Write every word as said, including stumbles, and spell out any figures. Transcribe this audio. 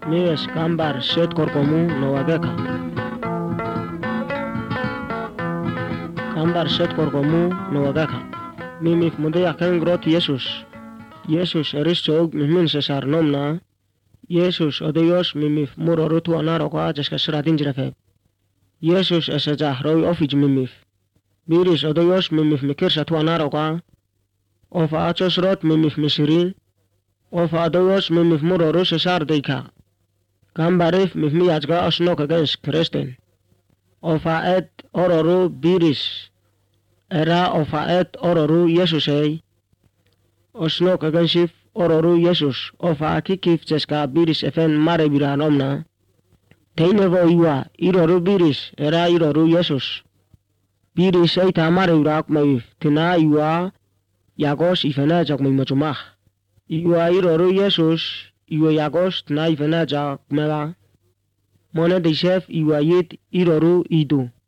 Mies gambar set korkomu nowageka. Gambar set korkomu nowageka. Mimif mude aken grot Yesus. Yesus erisog mimin sesar nomna. Yesus odeyos mimif murorutu anaroka jeska sradin jrefe. Yesus esejah roi ofij mimif. Biris odeyos mimif mikir satu anaroka. Ofa achos rot mimif misiri. Ofa odeyos mimif muroru sesar deika. Gambarif mifmi ajga asnok against Kristen. Ofa et ororu biris. Era ofa et ororu Yesusei. Osnok against ororu Yesus. Ofa kikif jeska biris efen mare biranomna. Teinevo iwa iroru biris era iroru Yesus. Biris eita mare birak maif tina iwa yagos ifena jak mimachumah. Iwa iroru Yesus. Iwa yagos tina ifena jak mela. Mone de chef iwa yit iroru idu.